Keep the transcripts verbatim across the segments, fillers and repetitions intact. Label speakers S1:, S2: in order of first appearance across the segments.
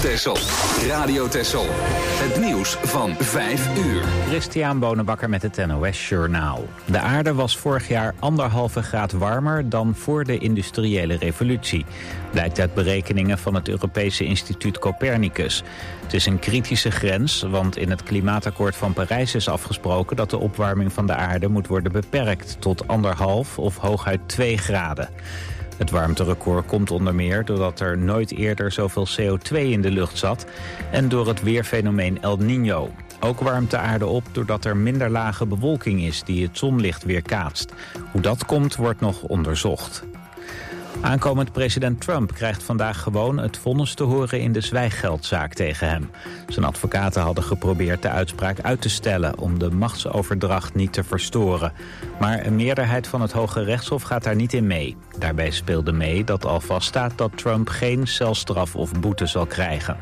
S1: Texel. Radio Texel. Het nieuws van vijf uur.
S2: Christian Bonenbakker met het N O S Journaal. De aarde was vorig jaar anderhalve graad warmer dan voor de industriële revolutie. Blijkt uit berekeningen van het Europese instituut Copernicus. Het is een kritische grens, want in het klimaatakkoord van Parijs is afgesproken dat de opwarming van de aarde moet worden beperkt tot anderhalf of hooguit twee graden. Het warmterecord komt onder meer doordat er nooit eerder zoveel C O twee in de lucht zat en door het weerfenomeen El Niño. Ook warmt de aarde op doordat er minder lage bewolking is die het zonlicht weerkaatst. Hoe dat komt, wordt nog onderzocht. Aankomend president Trump krijgt vandaag gewoon het vonnis te horen in de zwijggeldzaak tegen hem. Zijn advocaten hadden geprobeerd de uitspraak uit te stellen om de machtsoverdracht niet te verstoren. Maar een meerderheid van het Hoge Rechtshof gaat daar niet in mee. Daarbij speelde mee dat al vaststaat dat Trump geen celstraf of boete zal krijgen.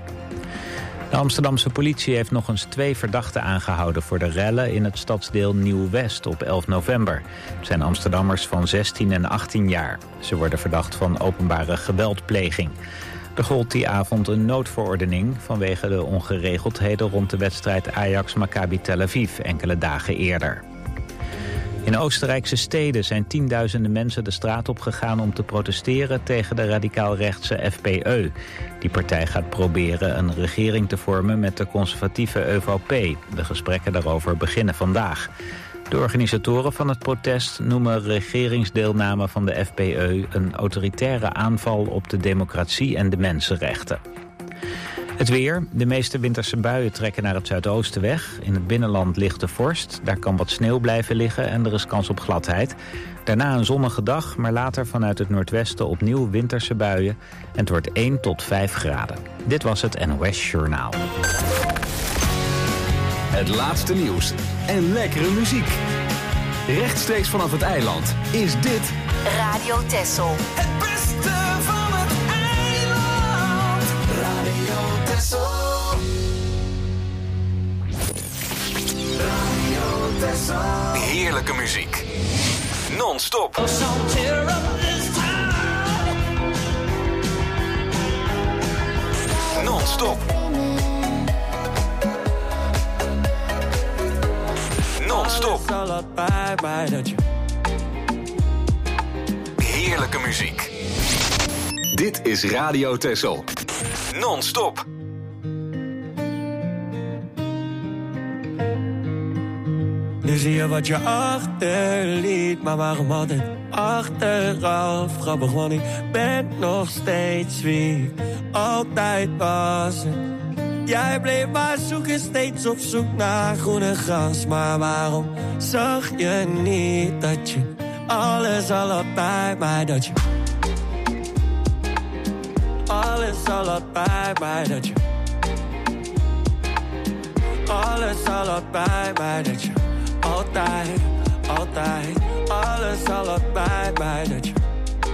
S2: De Amsterdamse politie heeft nog eens twee verdachten aangehouden voor de rellen in het stadsdeel Nieuw-West op elf november. Het zijn Amsterdammers van zestien en achttien jaar. Ze worden verdacht van openbare geweldpleging. Er gold die avond een noodverordening vanwege de ongeregeldheden rond de wedstrijd Ajax-Maccabi Tel Aviv enkele dagen eerder. In Oostenrijkse steden zijn tienduizenden mensen de straat op gegaan om te protesteren tegen de radicaal-rechtse F P Ö. Die partij gaat proberen een regering te vormen met de conservatieve Ö V P. De gesprekken daarover beginnen vandaag. De organisatoren van het protest noemen regeringsdeelname van de F P Ö een autoritaire aanval op de democratie en de mensenrechten. Het weer. De meeste winterse buien trekken naar het zuidoosten weg. In het binnenland ligt de vorst. Daar kan wat sneeuw blijven liggen en er is kans op gladheid. Daarna een zonnige dag, maar later vanuit het noordwesten opnieuw winterse buien. En het wordt één tot vijf graden. Dit was het N O S Journaal.
S1: Het laatste nieuws en lekkere muziek. Rechtstreeks vanaf het eiland is dit
S3: Radio Texel.
S4: Het beste van het eiland. Radio Texel. Radio Texel.
S1: heerlijke muziek. Non-stop. Non-stop. Non-stop. Heerlijke muziek. Dit is Radio Texel. Non-stop.
S5: Nu zie je wat je achterliet, maar waarom altijd achteraf? Grappig, want ik ben nog steeds wie ik altijd was. Jij bleef maar zoeken, steeds op zoek naar groene gras. Maar waarom zag je niet dat je alles al had bij mij? Dat je alles al had bij mij, dat je alles al had bij mij, dat je altijd, altijd, alles al had bij mij, dat je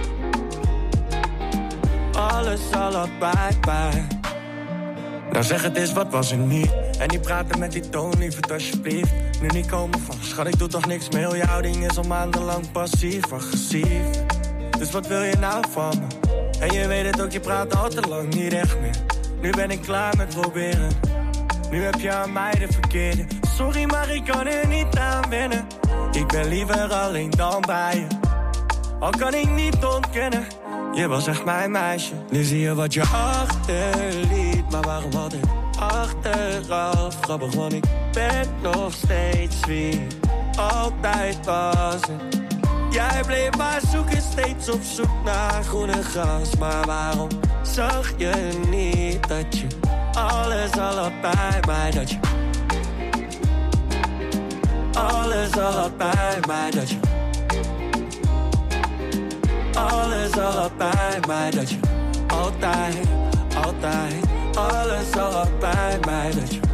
S5: alles al had bij mij. Nou zeg het eens, wat was er niet? En die praten met die toon, lieverd alsjeblieft. Nu niet komen van, schat ik doe toch niks meer. Heel jouw ding is al maandenlang passief, agressief. Dus wat wil je nou van me? En je weet het ook, je praat al te lang niet echt meer. Nu ben ik klaar met proberen. Nu heb je aan mij de verkeerde. Sorry, maar ik kan er niet aan wennen. Ik ben liever alleen dan bij je. Al kan ik niet ontkennen, je was echt mijn meisje. Nu zie je wat je achterliet, maar waarom altijd achteraf? Grappig, want ik ben nog steeds wie ik altijd was. Jij bleef maar zoeken, steeds op zoek naar groene gras. Maar waarom zag je niet dat je alles al had bij mij? Dat je alles al had bij mij, dat je alles al had bij mij, dat je altijd, altijd, alles al had bij mij, dat je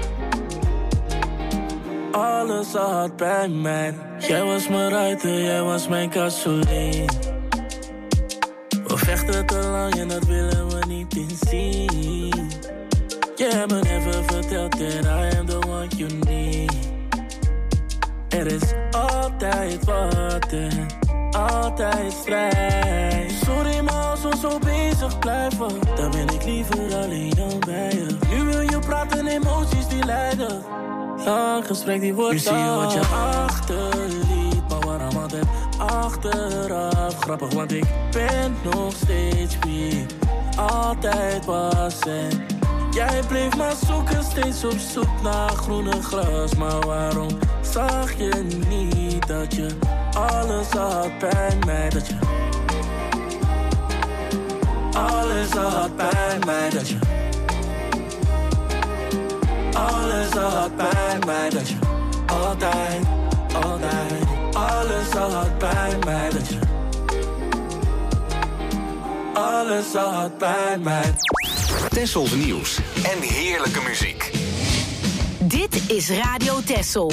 S5: alles al had bij mij. Jij was mijn ruiter, jij was mijn gasoline. We vechten te lang en dat willen we niet inzien. Je hebt me even verteld that I am the one you need. Er is altijd wat en altijd strijd. Sorry, maar als we zo bezig blijven, dan ben ik liever alleen dan bij je. Nu wil je praten, emoties die lijden. Lang gesprek die wordt. Nu zie je wat je achterliet, maar waarom altijd achteraf? Grappig, want ik ben nog steeds wie altijd was. En jij bleef maar zoeken, steeds op zoek naar groene gras. Maar waarom zag je niet dat je alles had bij mij? Dat je alles had bij mij, dat je alles had bij mij, dat je altijd, altijd alles had bij mij, dat je alles had bij mij.
S1: Tessels nieuws en heerlijke muziek.
S3: Dit is Radio Tessel.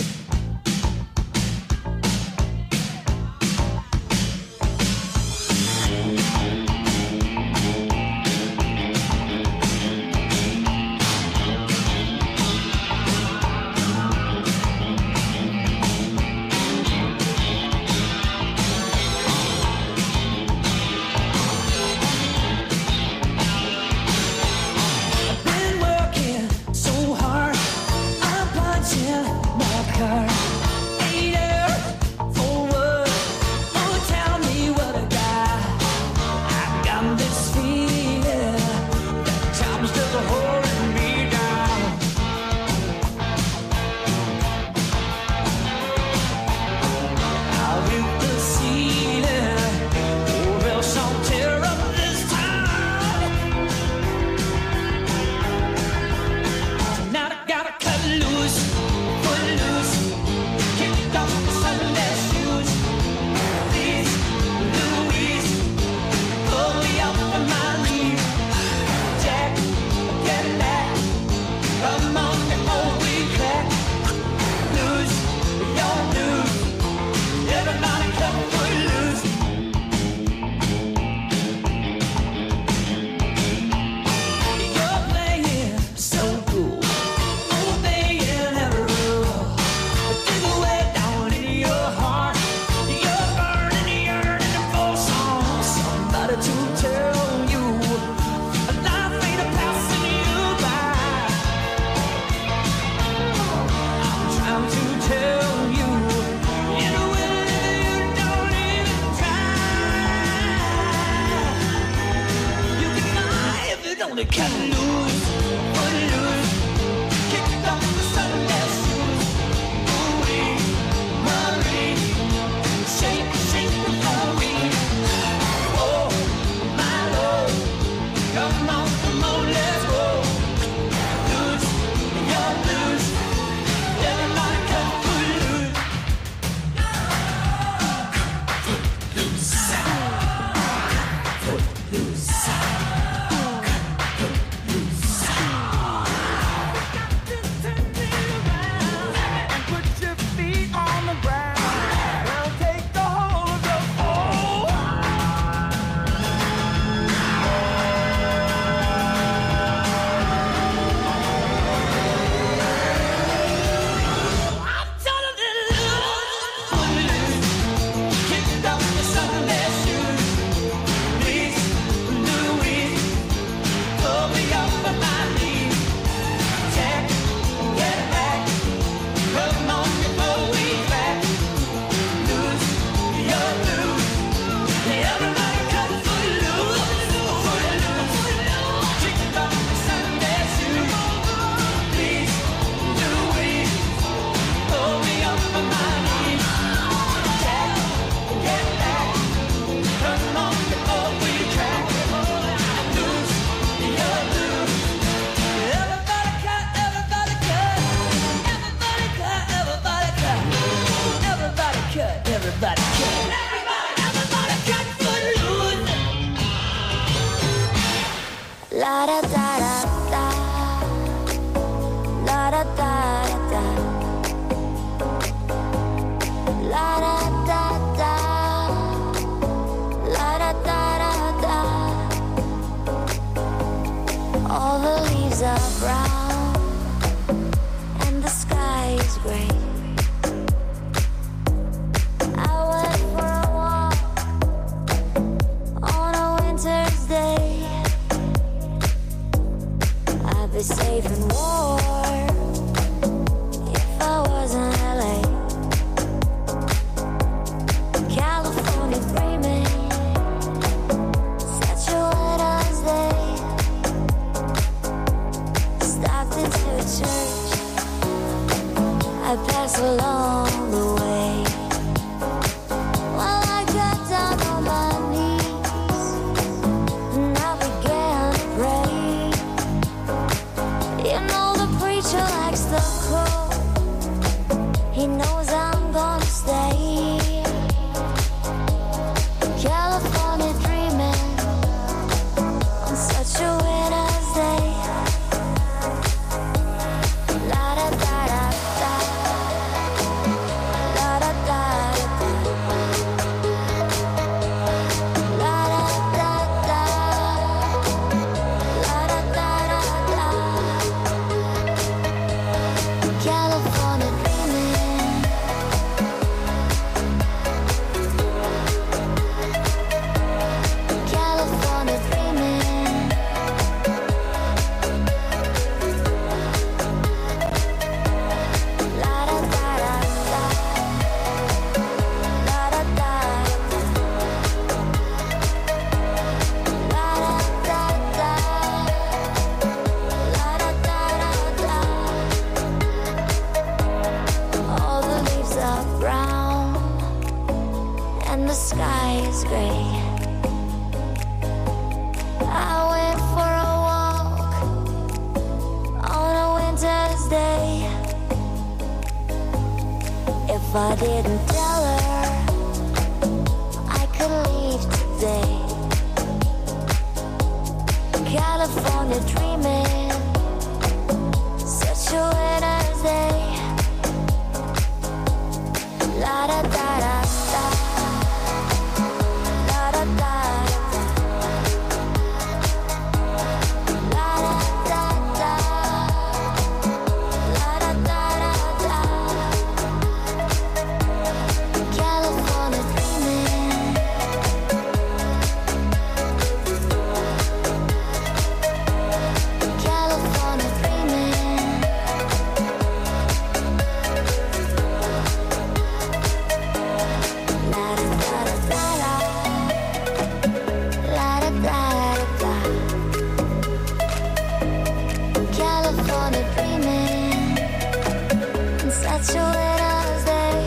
S6: Been working so hard, I'm punching my card. church I pass along the way. Well, I got down on my knees and I began to pray. You know the preacher likes the cold. He knows I'm gonna stay. California dreaming on such a winter's day. La da da da da, la da da da, la da da da, la da da da da. California dreaming. California dreaming. La da da da da, la da da da, la da da da, la da da da. All the leaves are brown and the sky is gray. I went for a walk on a winter's day. If I didn't tell her I could leave today. California dreaming, such a winter's day. La da da da da, la da da da, la da da da, la da da da da. California dreaming. California dreaming. La da da da da, la da da da. California dreaming, in such a winter's day.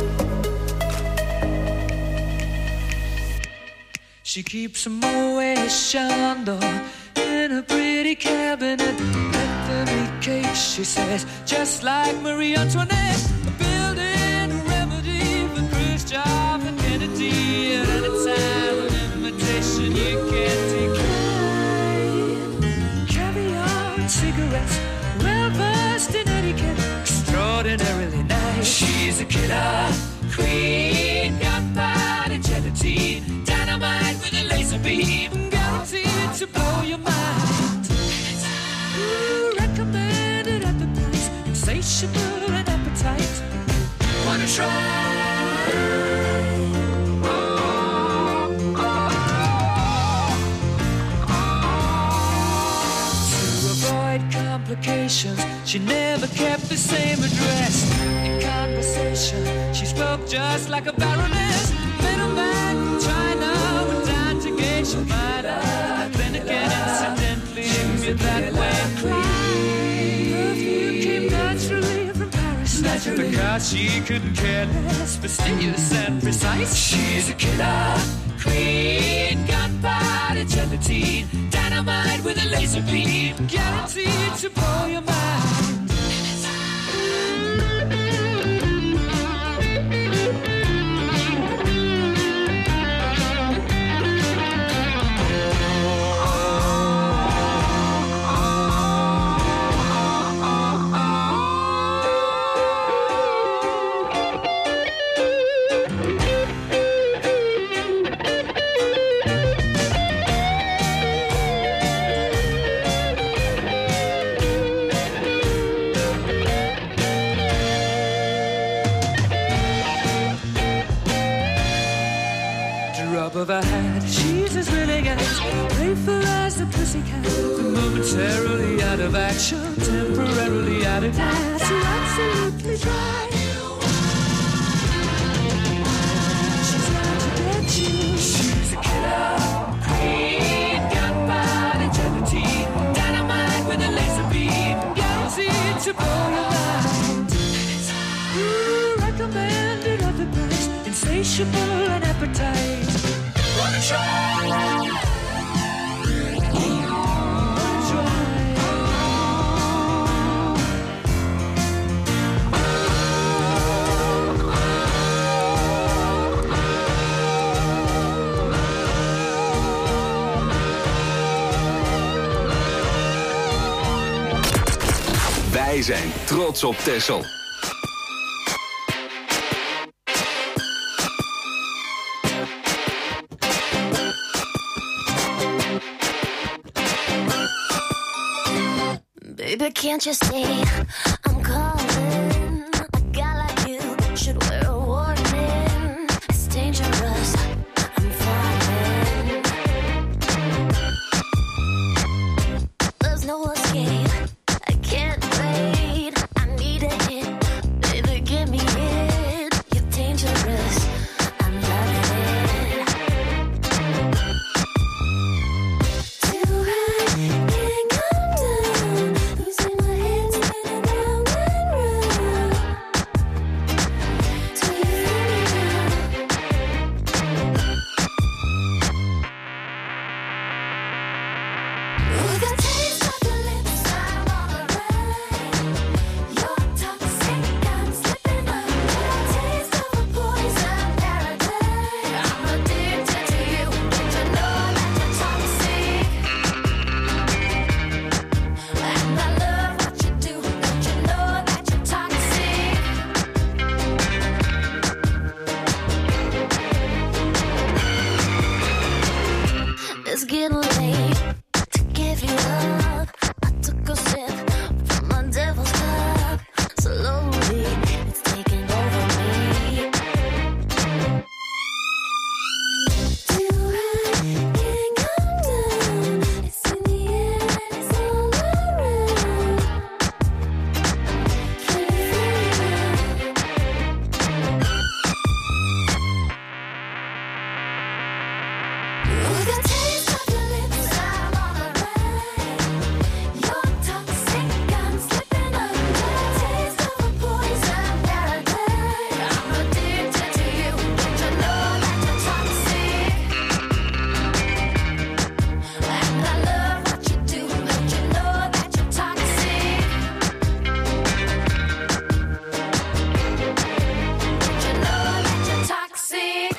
S4: She keeps a Moet Chandon in a pretty cabinet. Anthony cake, she says, just like Marie Antoinette. Building a remedy for Khrushchev and Kennedy. At any time, an invitation you can't decline. Caviar and cigarettes, well versed in etiquette, extraordinarily nice. She's a killer queen, gunpowder gelatine, dynamite with a laser beam, guaranteed to blow your mind. Ooh, recommended at the price, insatiable and appetite. Wanna try? To avoid complications, she never kept the same address. In conversation, she spoke just like a baroness. Middleman from China went down to Geisha Minor. Then again, incidentally, you're that way. Perfume came naturally from Paris. Naturally. Because she couldn't care less, fastidious and precise. She's a killer queen, gunpowder gelatine, dynamite with a laser beam, guaranteed to blow your mind. Of her hat, she's as willing as playful as the pussycat, but momentarily out of action, temporarily out of gas. You're absolutely dry. She's out to get you. She's a killer queen, gunpowder gelatine, dynamite with a laser beam, guaranteed to to blow your mind. Ooh, recommended of the price, insatiable and appetite. Wanna try?
S1: Wij zijn trots op Texel.
S6: Baby, can't you see I'm calling? A guy like you should wear a warning. It's dangerous, I'm falling. There's no escape, I can't wait. I need a hit, baby, give me it. You're dangerous, I'm loving it. Too high, can't come down. Losing my head, spinning round and round. Do you feel me now? Ooh, the taste of your lips, I'm on a ride. You're toxic, I'm slipping under. Taste of a poison paradise. I'm addicted to you. Don't you know that you're toxic? And I love what you do. Don't you know that you're toxic? It's getting late to give you up. I took a sip from my devil's cup. Slowly, it's taking over me. Too high, can't come down. It's in the air and it's all around. Can you feel it now? Ooh, the taste of your lips, I'm on a ride. You're toxic, I'm slipping under. Taste of a poison paradise. I'm addicted to you. Don't you know that you're toxic? And I love what you do. Don't you know that you're toxic? Don't you know that you're toxic?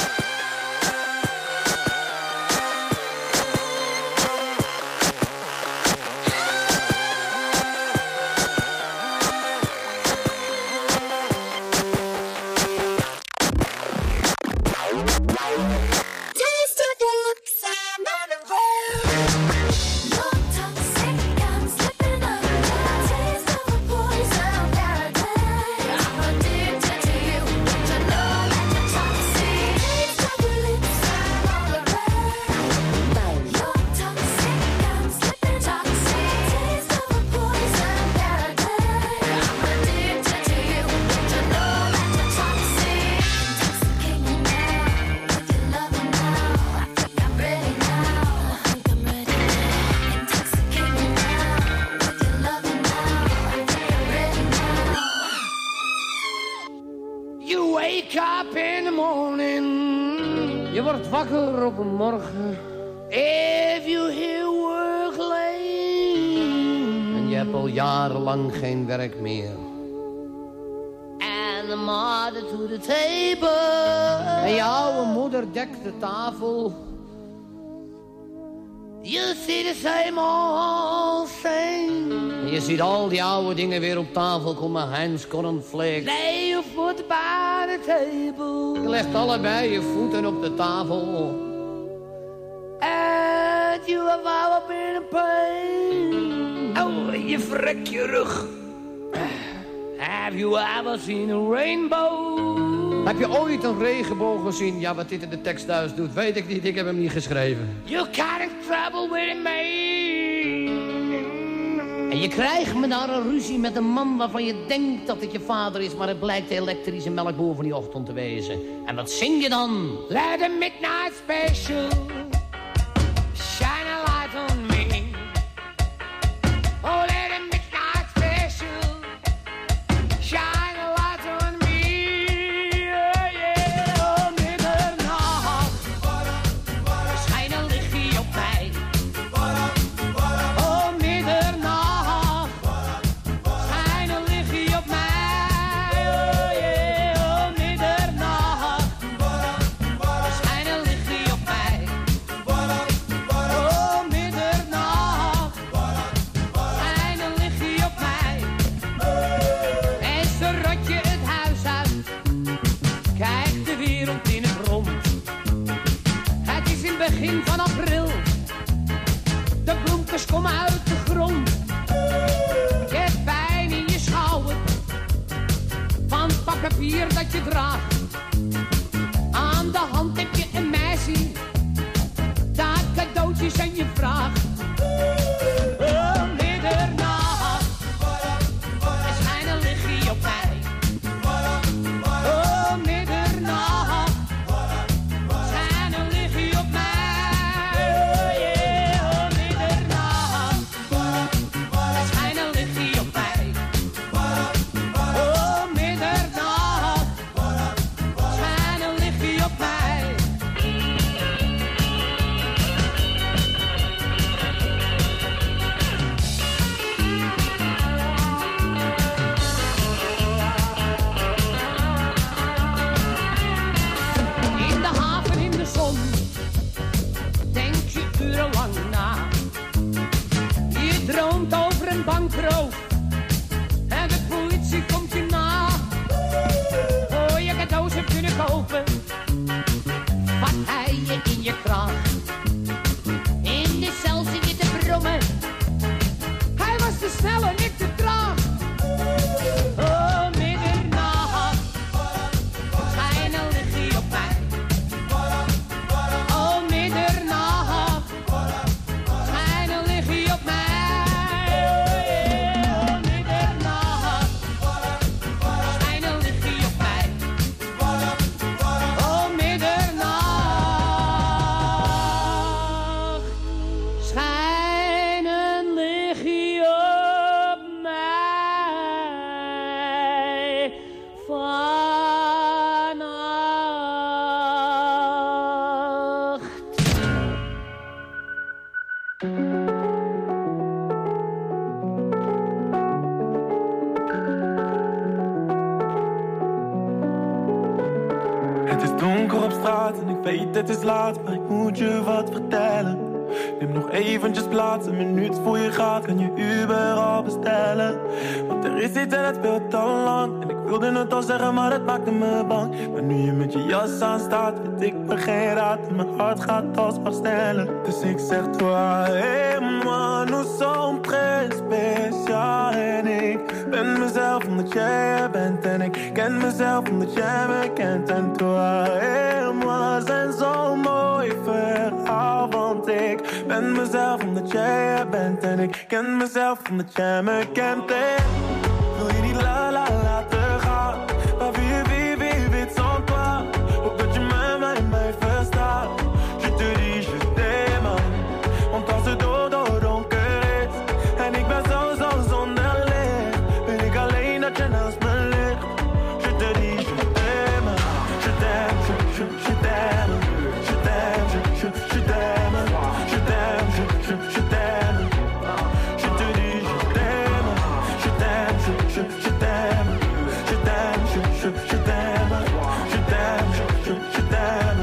S6: Taste of your lips, I'm on a roll. You're toxic, I'm slipping under. Taste of a poison paradise. I'm addicted to you. Don't you know that you're toxic? Taste of your lips, I'm on a roll. You're toxic, I'm slipping toxic. Taste of a poison paradise. I'm addicted to you. Don't you know that you're toxic? Intoxicate me now with your loving now. I think I'm ready now. I think I'm ready now. Intoxicate me now with your loving now. I think I'm ready now.
S7: You wake up in the morning. Je wordt wakker op een morgen. If you hear work late. En je hebt al jarenlang geen werk meer. And the mother to the table. En je oude moeder dekt de tafel. You see the same old thing. En je ziet al die oude dingen weer op tafel komen. Heinz cornflakes. Lay your foot by the table. Je legt allebei je voeten op de tafel. And you have ever been in pain. Oh, je vrek je rug. Have you ever seen a rainbow? Heb je ooit een regenboog gezien? Ja, wat dit in de tekst thuis doet, weet ik niet. Ik heb hem niet geschreven. You got in trouble with me. En je krijgt me daar een ruzie met een man waarvan je denkt dat het je vader is, maar het blijkt de elektrische melkboer van die ochtend te wezen. En wat zing je dan? Let a midnight special shine a light on me. Oh, let a midnight special papier dat je draagt. Aan de hand heb je een meisje dat cadeautjes aan je vraagt. Oh, middernacht, er schijnen lichtje op mij. Oh, middernacht, schijnen lichtje op mij. Oh, yeah, oh, middernacht, er schijnen lichtje op mij. Oh, middernacht, schijnen lichtje op mij. In de haven, in de zon, denk je urenlang na. Je droomt over een bankroof en de politie komt je na. Oh, je cadeaus hebt kunnen kopen, wat hij je in je kraag. In de cel zit je te brommen, hij was te snel en ik te traag. Oh, middernacht, schijnen lichtje op mij. Oh, middernacht, schijnen lichtje op mij. Oh, middernacht, schijnen lichtje op mij. Oh, middernacht, schijnen lichtje op mij. Vannacht.
S5: Het is donker op straat en ik weet het is laat, maar ik moet je wat vertellen. Neem nog eventjes plaats, een minuut voor je gaat, kan je Uber al bestellen. Want er is iets en het speelt al lang, en ik wilde het al zeggen, maar het maakte me bang. Maar nu je met je jas aan staat, weet ik me geen raad, en mijn hart gaat alsmaar sneller. Dus ik zeg toi et moi, nous sommes très spécial. En ik ben mezelf omdat jij er bent, en ik ken mezelf omdat jij me kent. En toi et moi zijn zo'n mooi verhaal, want ik ben mezelf omdat jij er bent, en ik ken mezelf omdat jij me kent. En wil je niet la la laten gaan, maar wie wie wie weet sans toi. Hoop dat je mij, mij, mij verstaat. Je te dis, je t'aime, want als het dood donker is en ik ben zo zo zonder licht, wil ik alleen dat je naast me ligt. Je te dis, je t'aime, je t'aime, je, je, je t'aime, je t'aime, je, je, je t'aime, je t'aime, je, je, je t'aime. Je te dis, je t'aime, je t'aime, je, je, je t'aime, je t'aime, je, je, je t'aime, je t'aime, je, je, je t'aime.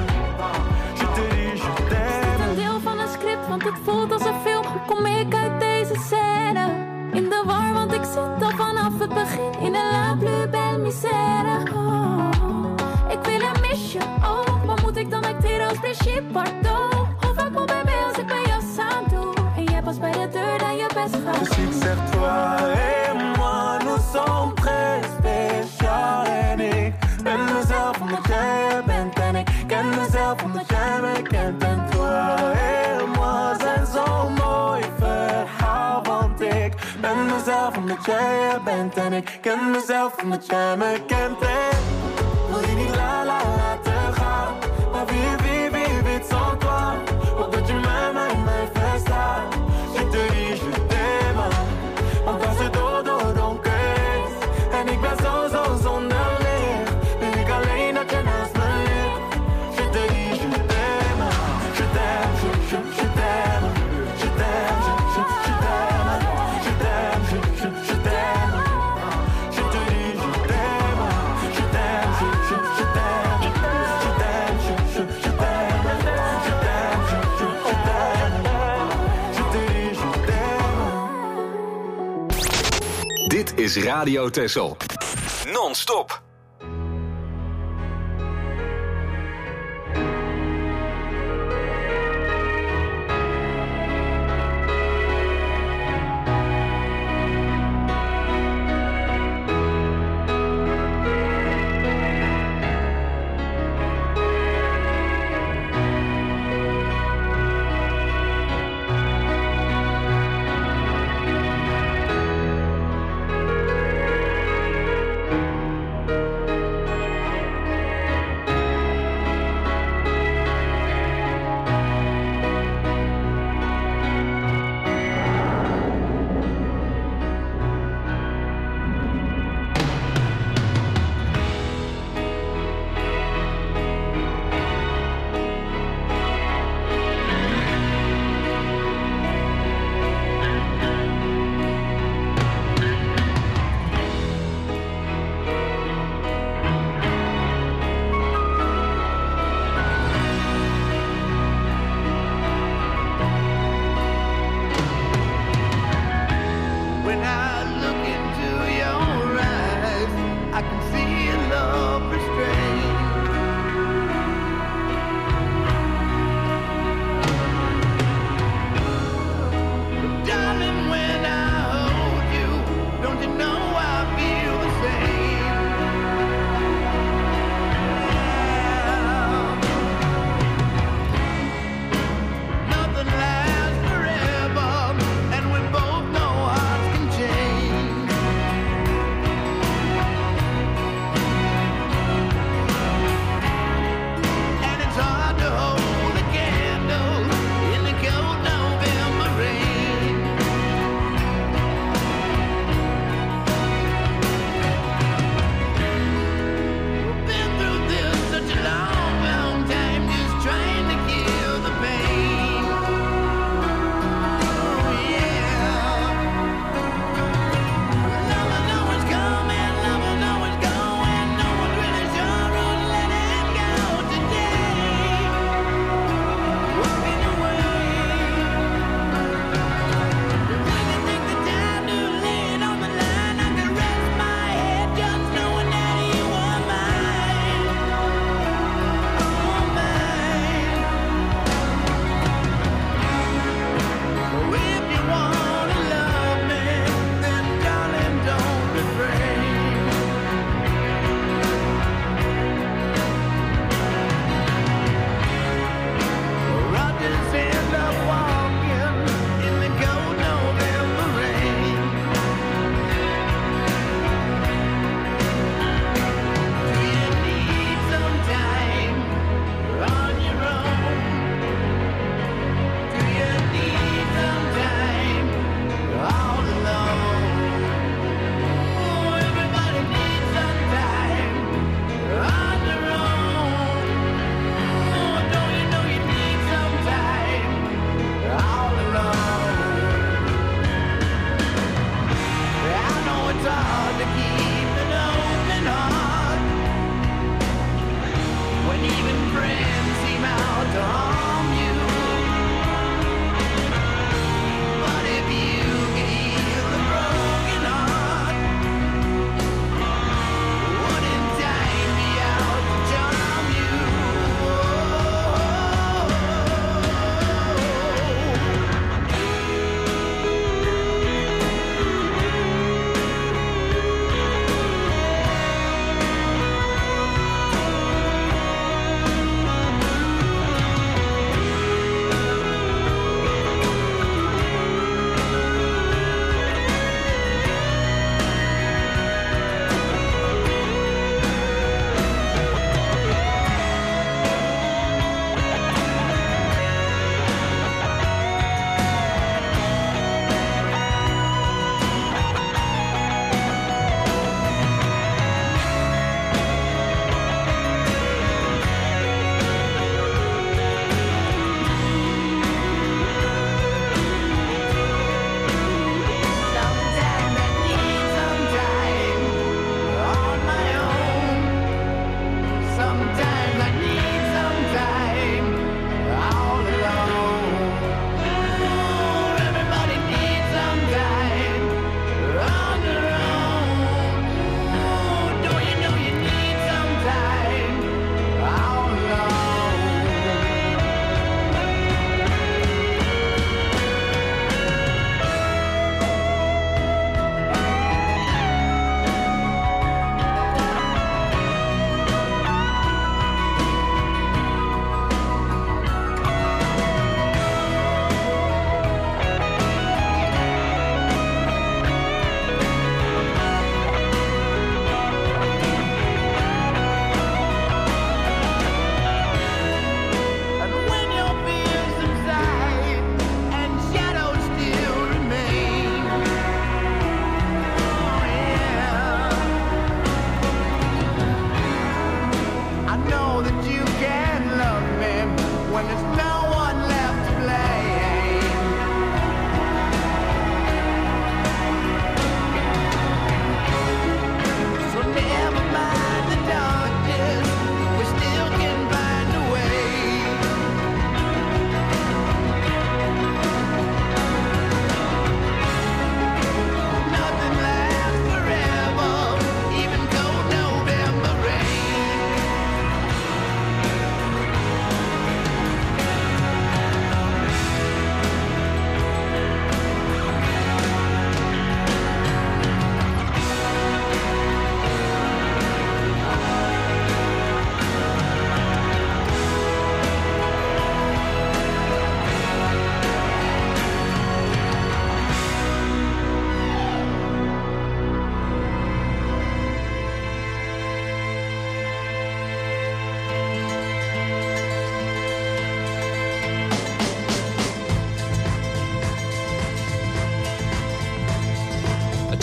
S5: Je te dis, je t'aime.
S6: Een deel van een script, want het voelt als een film. Hoe kom ik uit deze scène? In de war, want ik zit al vanaf het begin in een la plus belle misère. Oh, ik wil en mis je ook. Wat moet ik dan acteren als Brigitte Bardot? Hoe vaak moet bij mij als ik mijn jas aan doe? En jij pas bij de deur dan je best gaat.
S5: Dus ik zeg toi et moi, nous sommes très spécial. En ik ben mezelf omdat jij er bent, en ik ken mezelf omdat jij me kent. En toi et moi zijn zo'n mooi verhaal, want ik ben mezelf omdat jij er bent, en ik ken mezelf omdat jij me kent. En wil je niet la la laten gaan, maar wie wie wie weet sans toi. Hoop dat je mij, mij, mij verstaat. Je te dis, je t'aime, want als het dood donker is en ik ben zo zo zonder licht, wil ik alleen dat je naast me ligt. Je te dis, je t'aime, je t'aime, je, je, je t'aime, je t'aime, je, je, je t'aime, je t'aime, je, je, je t'aime. Je te dis, je t'aime, je t'aime, je, je, je t'aime, je t'aime, je, je, je t'aime, je t'aime, je, je, je t'aime. Je te dis, je t'aime.
S1: Dit is Radio Texel. Non-stop.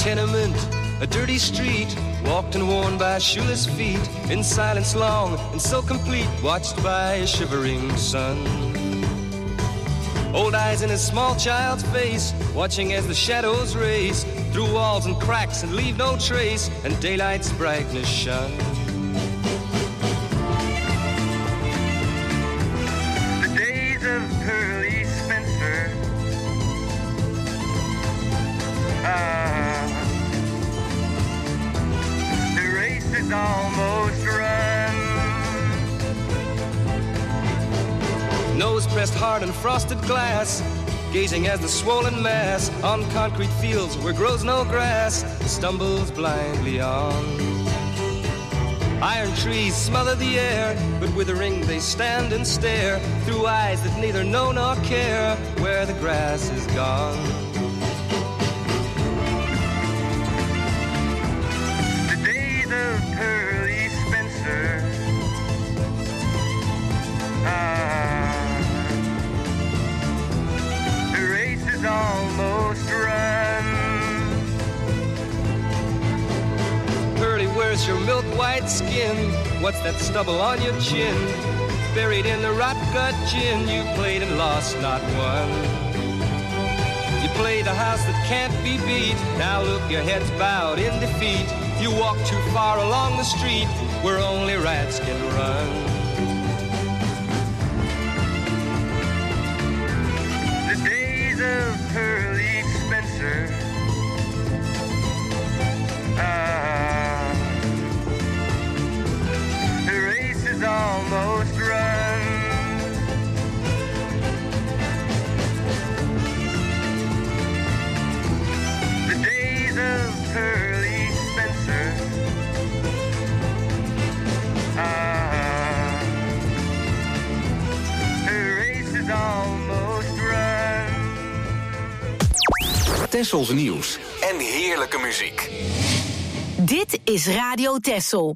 S8: tenement, a dirty street, walked and worn by shoeless feet, in silence long and so complete, watched by a shivering sun. Old eyes in a small child's face, watching as the shadows race through walls and cracks and leave no trace, and daylight's brightness shone.
S5: The days of Pearly Spencer, ah, the race is almost run.
S8: Nose pressed hard in frosted glass, gazing as the swollen mass on concrete fields where grows no grass stumbles blindly on. Iron trees smother the air, but withering they stand and stare through eyes that neither know nor care where the grass is gone.
S5: The days of Pearly Spencer, ah, almost run.
S8: Pearly, where's your milk white skin? What's that stubble on your chin? Buried in the rot gut gin, you played and lost, not won. You played a house that can't be beat. Now look, your head's bowed in defeat. You walk too far along the street where only rats can run.
S5: Of Pearly Spencer, ah, the race is almost run. The days of Pearly Spencer, ah, the race is almost run.
S1: Tessels nieuws en heerlijke muziek.
S3: Dit is Radio Tessel.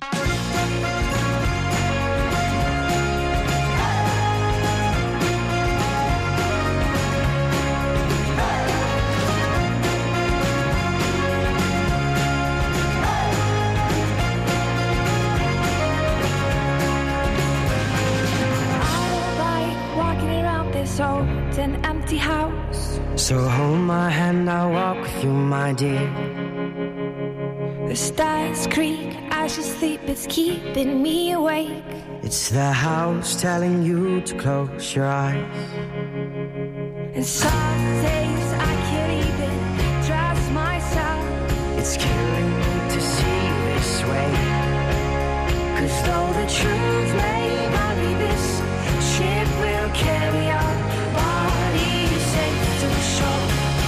S9: Old and empty house.
S10: So hold my hand, I'll walk with you, my dear.
S9: The stars creak as you sleep, it's keeping me awake.
S10: It's the house telling you to close your eyes.
S9: And some days I can't even trust myself.
S10: It's killing me to see you this way. 'Cause though the truth may vary, this ship will carry our bodies safe to shore.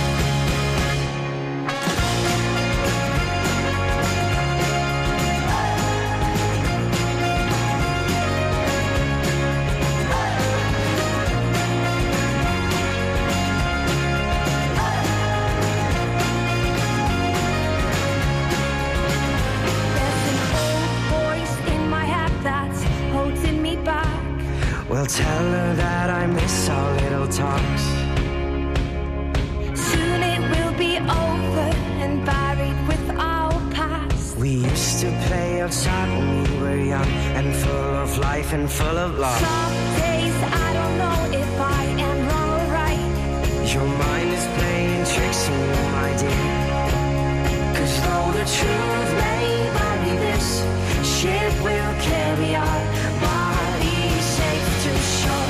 S10: Well, tell her that I miss our little talks.
S9: Soon it will be over and buried with our past.
S10: We used to play outside when we were young and full of life and full of love.
S9: Some days I don't know if I am wrong or right.
S10: Your mind is playing tricks on you, my dear. 'Cause though the truth may vary, this ship will carry our bodies safe to shore.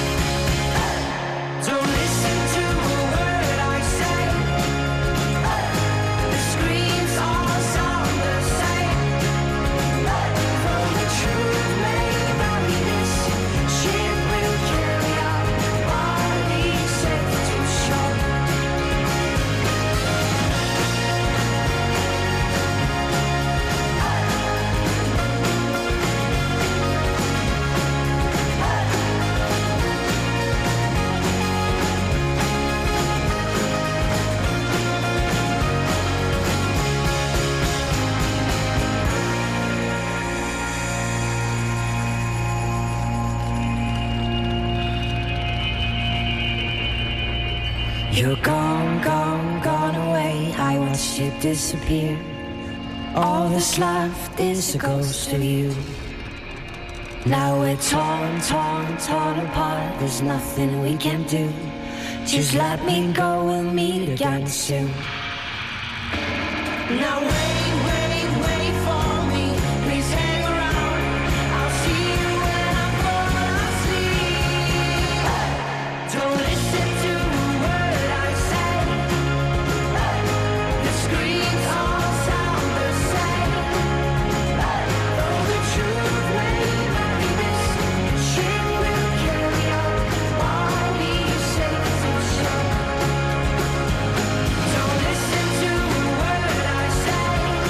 S10: Don't listen to a word I say. The screams all sound the same. Though the truth may vary, this ship will carry our bodies safe to shore. You're gone, gone, gone away. I will watched you disappear. All that's left is a ghost of you. Now we're torn, torn, torn apart. There's nothing we can do. Just let me go, we'll meet again soon. Now wait, wait, wait for me. Please hang around. I'll see you when I'm gonna sleep. Don't listen to a word I say. The screams all sound the same. Though the truth may vary, this ship will carry on. I'll be safe to shore. Don't listen to a word I say.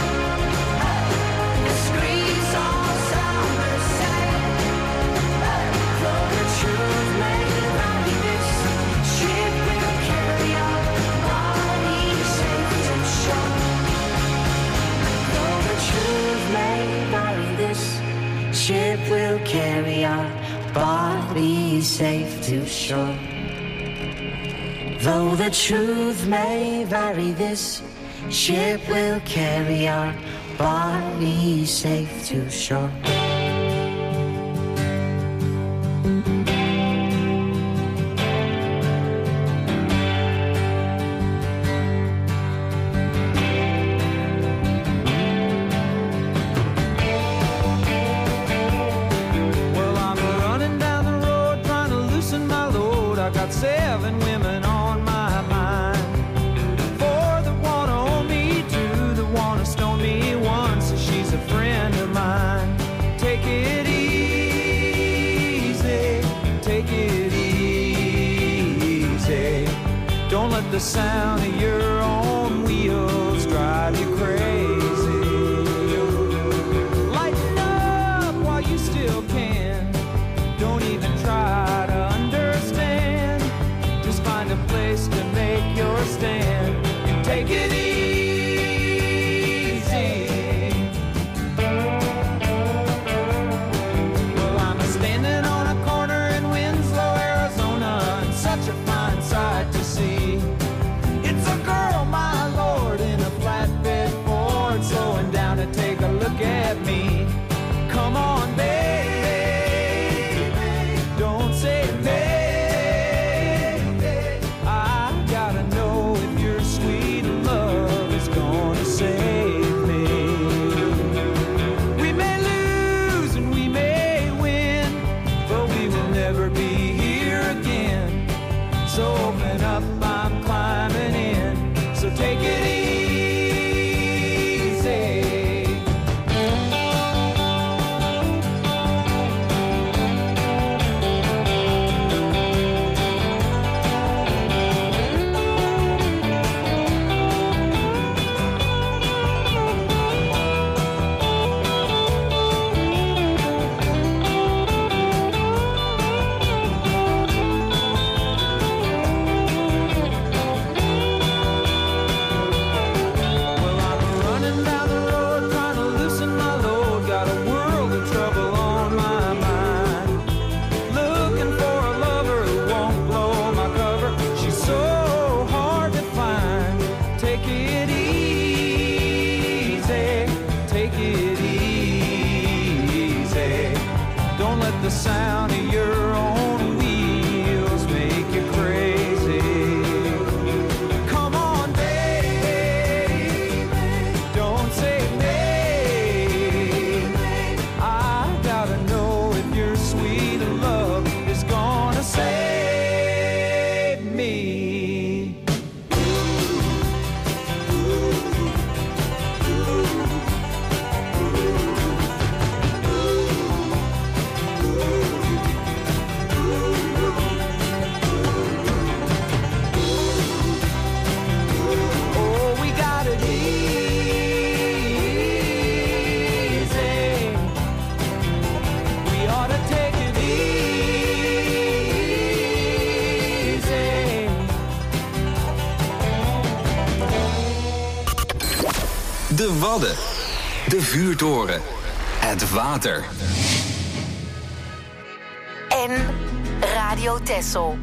S10: The screams all sound the same. Though the truth may vary, this ship will carry on. I'll be safe to shore. Though the truth may vary, this ship will carry our body safe to shore. Though the truth may vary, this ship will carry our body safe to shore.
S11: Well, I'm running down the road trying to loosen my load. I got seven women on my mind. Four that wanna own me, two that wanna stone me, one says she's a friend of mine. Take it easy, take it easy. Don't let the sound of your own wheels drive you crazy. Lighten up while you still can. Don't even try to understand. Just find a place to make your stand and take it easy. Well, I'm standing on a corner in Winslow, Arizona, and such a fine sight to see. It's a girl, my lord, in a flatbed Ford, slowing down to take a look at me. Come on, baby, don't say maybe. I gotta know if your sweet love is gonna save me. We may lose and we may win, but we will never be here again. So open up, I'm climbing in. So take it easy. Well, I'm running down the road trying to loosen my load. Got a world of trouble on my mind. Looking for a lover who won't blow my cover. She's so hard to find. Take it easy, take it easy. Don't let the sound of your own wheels make you crazy. Come on, baby, don't say maybe. I gotta know if your sweet love is gonna save me. Oh, we got it easy. We ought to take it easy.
S1: De Wadden. De vuurtoren. Het water.
S3: En Radio Texel.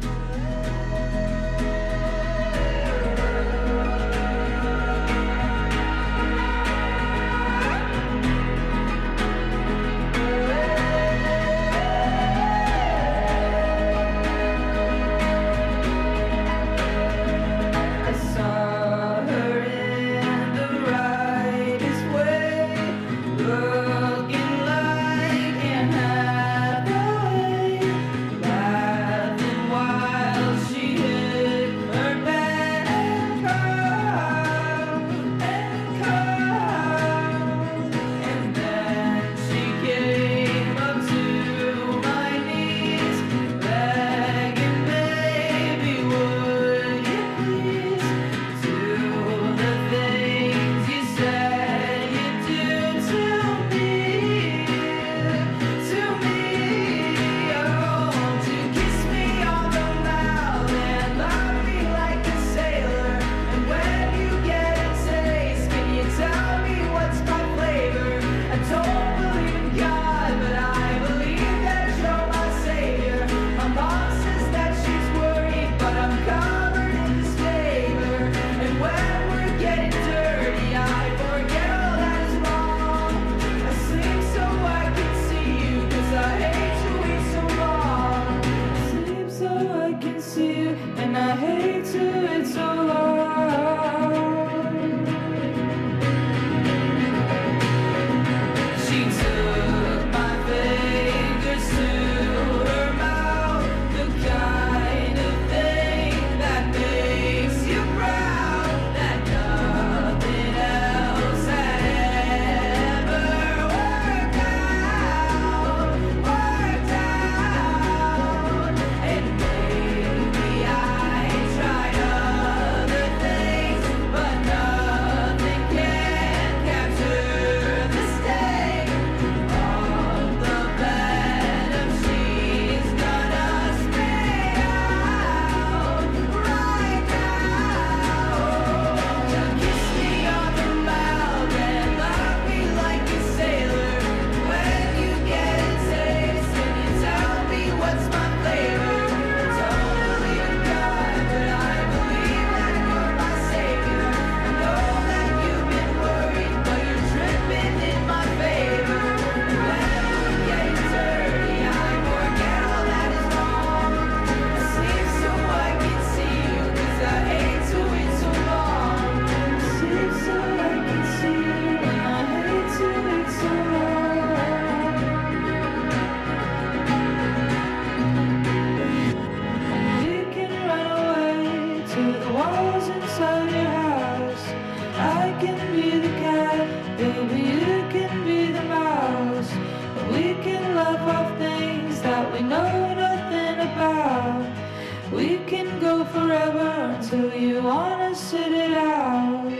S12: So you wanna sit it out?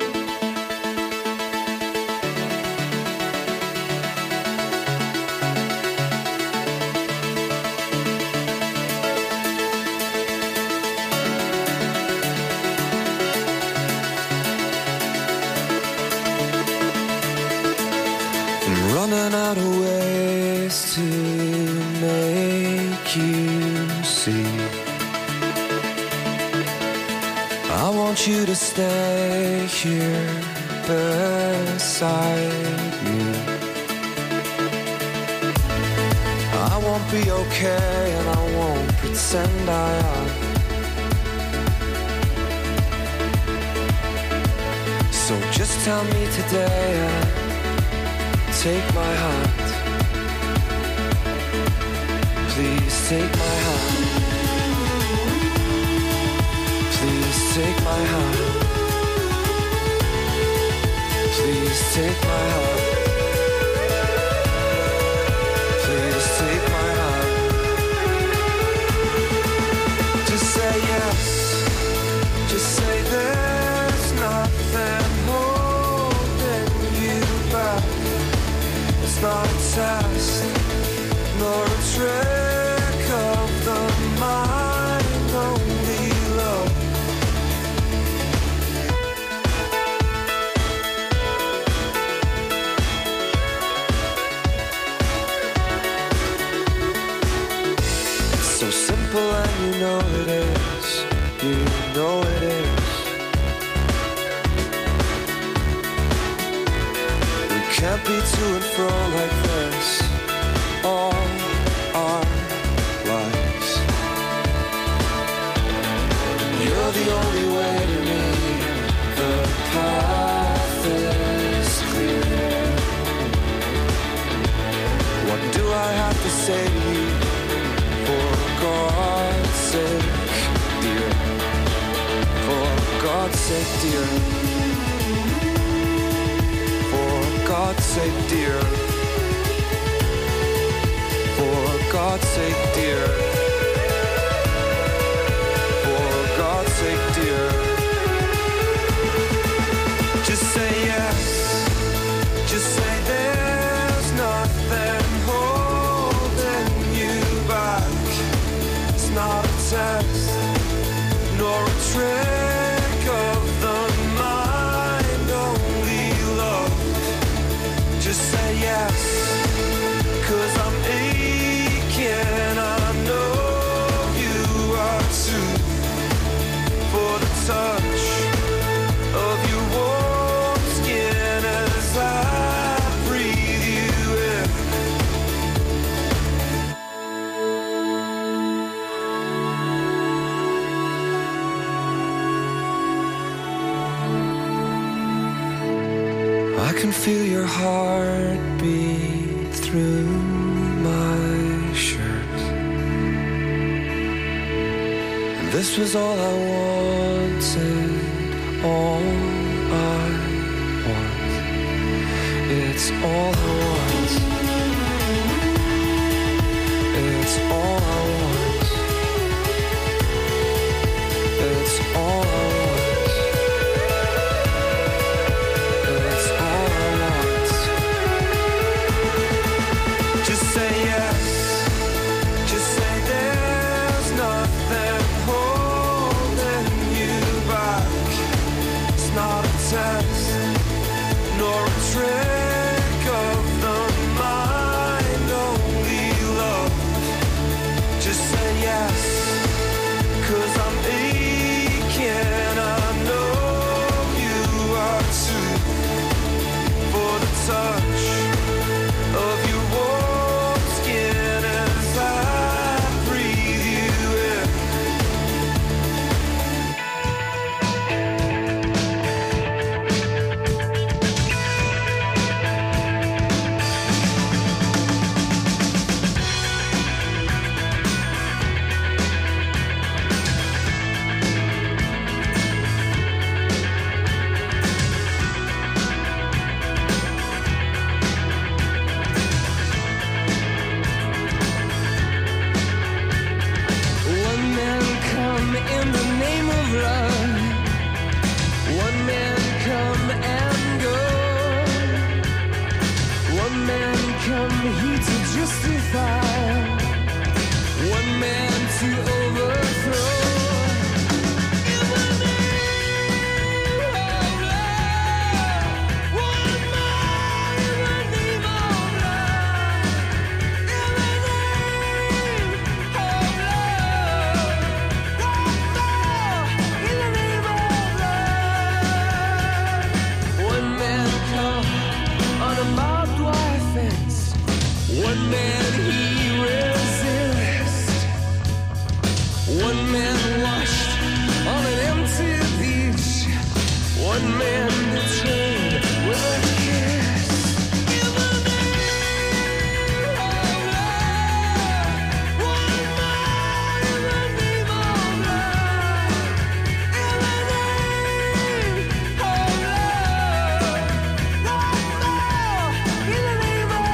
S5: I'm running out of ways to make you see. I want you to stay here beside me. I won't be okay and I won't pretend I am. So just tell me today and take my hand. Please take my hand. Please take my hand. Please take my hand. Please take my hand. Just say yes. Just say there's nothing holding you back. It's not a test, nor a trick of the mind, only love. It's so simple and you know it is, you know it is. We can't be to and fro like this all our lives. You're the only way to me. The path is clear. What do I have to say to you? For God's sake, dear. For God's sake, dear. For God's sake, dear. For God's sake, dear. For God's sake, dear. Just say yes. Just say there's nothing holding you back. It's not a test, nor a trick of the mind, only love. Just say yes, 'cause I'm aching, I know you are too. For the touch of your warm skin as I breathe you in. I can feel your heartbeat through my shirt. And this was all I wanted, all I want. It's all I want. It's all I want. It's all I want. It's all I want. Just say yes. Just say there's nothing holding you back. It's not a test, nor a trick of the mind, only love. Just say One man come here to justify, one man to overthrow. In the name of love, one man in the name of love. In the name of love, one man in the name of love. One man come on a barbed wire fence. One man he resists. One man washed on an empty beach. One man betrayed with a kiss. In the name of love, one man in the name of love. In the name of love, one man in the name of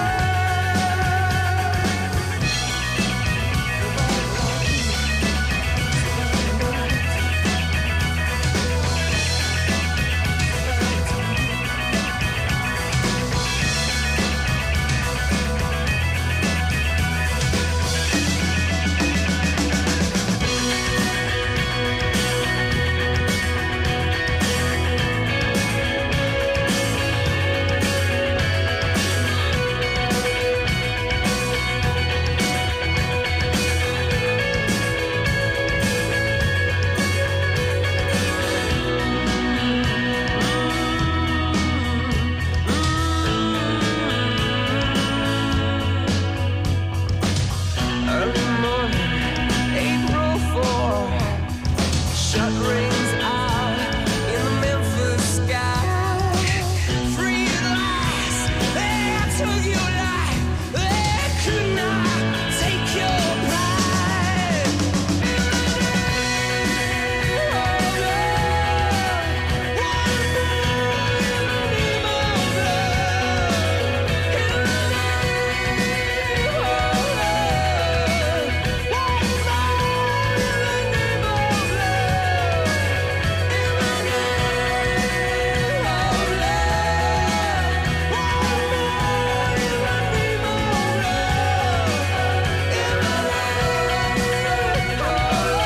S5: early morning, April fourth. Shut rings out in the Memphis sky. Free at last, they took your life. They could not take your pride. In the name of love, one more in the name of love. In the name of love, one more in the name of love. In the name of love, one more in the name of love. In the name of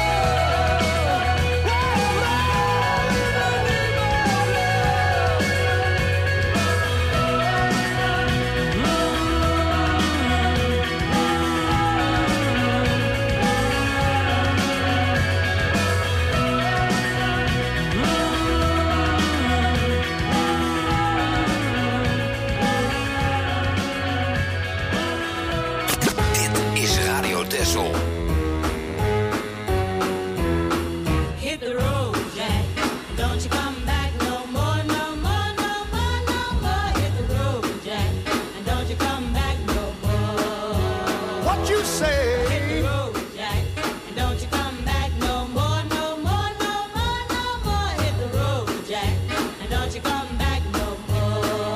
S13: Dit is Radio Texel.
S14: Hit the road, Jack. Don't you come back no more, no more, no more, no more. Hit the road, Jack. And don't you come back no more.
S5: What you say?
S14: Hit the road, Jack. And don't you come back no more, no more, no more, no more. Hit the road, Jack. And don't you come back no more.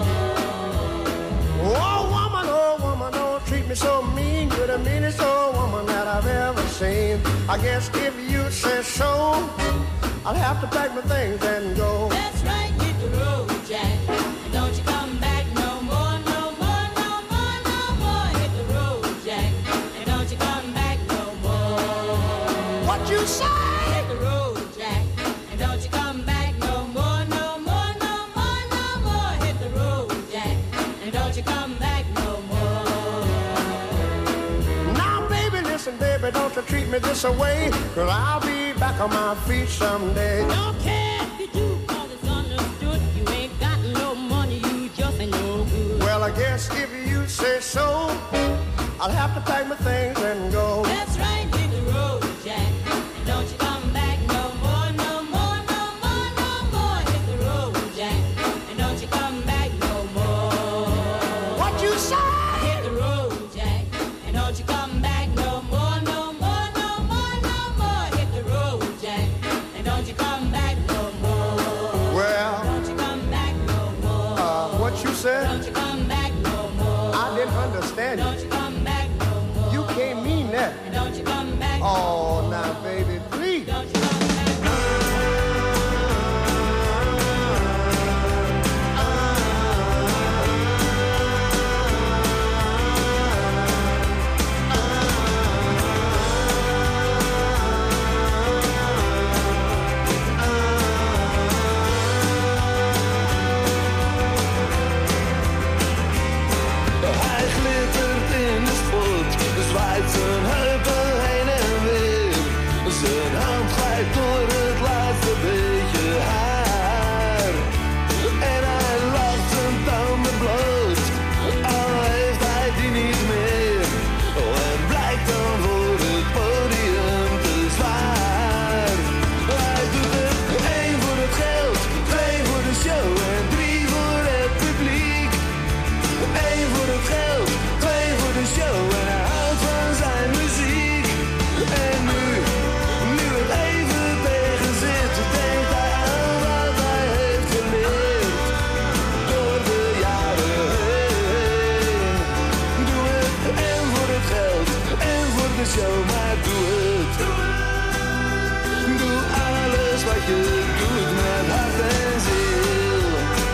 S5: Oh woman, oh woman, don't treat me so mean. You're the meanest old woman that I've ever seen. I guess if you say so, I'll have to pack my things and go.
S14: That's right, hit the road, Jack. And don't you come back no more, no more, no more, no more. Hit the road, Jack. And don't you come back no more.
S5: What you say?
S14: Hit the road, Jack. And don't you come back no more, no more, no more, no more. Hit the road, Jack. And don't you come back no more.
S5: Now baby, listen baby, don't you treat me this away, 'cause I'll be back on my feet someday.
S14: Don't care if you do, 'cause it's understood. You ain't got no money, you just ain't no good.
S5: Well, I guess if you say so, I'll have to pack my things and go.
S14: That's right, hit the road, Jack. And don't you come back no more, no more, no more, no more. Hit the road, Jack. And don't you come back no more.
S5: What you say?
S14: Hit the road, Jack. And don't you come back no more, no more, no more, no more. Hit the road, Jack. And don't you come back no more.
S5: Well,
S14: Don't you come back no more.
S5: uh, what you said?
S14: Don't you come back no more.
S5: I didn't understand
S14: Don't
S5: you.
S14: you come back no more.
S5: You can't mean that.
S14: And don't you come back no
S5: Oh, now baby, please.
S14: Don't you come back no more.
S15: glittert in de spot. Zwaait zijn heupen heen en weer. Zijn hand glijdt door het laatste beetje haar. En hij lacht zijn tanden bloot. Al heeft hij die niet meer. Oh, en blijkt dan voor het podium te zwaar. Hij doet het één voor het geld, twee voor de show en drie voor het publiek. Eén voor het geld, twee voor de show en hij houdt van zijn muziek. En nu, nu het even tegen zit, denkt hij aan wat hij heeft geleerd. Door de jaren heen. Doe het en voor het geld en voor de show, maar doe het. Doe alles wat je doet met hart en ziel.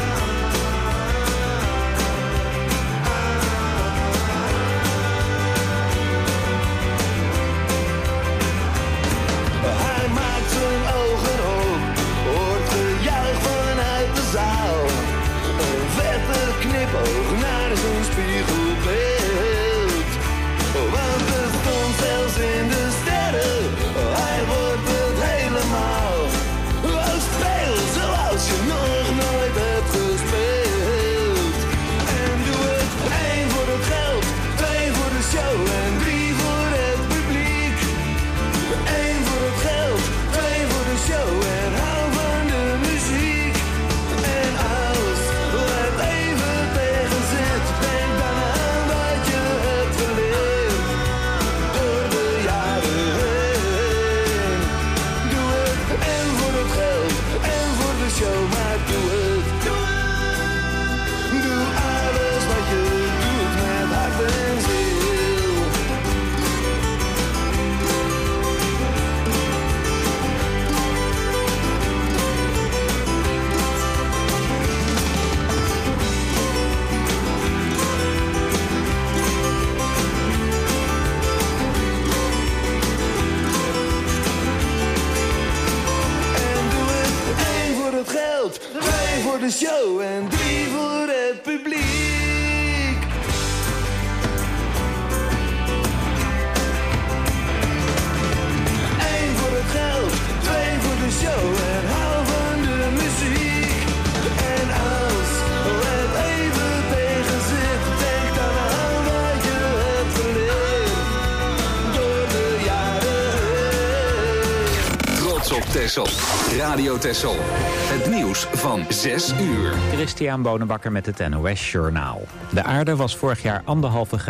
S15: Hij maakt zijn ogen op, hoort gejuich vanuit de zaal. Een vette knipoog naar zijn spiegelbeeld. Want het stond zelfs in de sterren, hij wordt het helemaal. Oh, speel zoals je nog nooit hebt gespeeld. En doe het één voor het geld, twee voor de show en drie voor het publiek. Eén voor het geld, twee voor de show en hou van de muziek. En als het even tegen zit, denk dan aan wat je hebt geleerd. Door de jaren heen. Doe het en voor het geld en voor de show, maar doe het. Doe alles wat je doet met hart en ziel. En doe het één voor het geld, twee voor de show en drie voor het publiek. Eén voor het geld, twee voor de show en hou van de muziek. En als het even tegen zit, denk dan aan wat je hebt geleerd. Door de jaren heen.
S1: Trots op Texel. Radio Texel. Het nieuws van zes uur.
S2: Christian Bonenbakker met het N O S Journaal. De aarde was vorig jaar anderhalve graad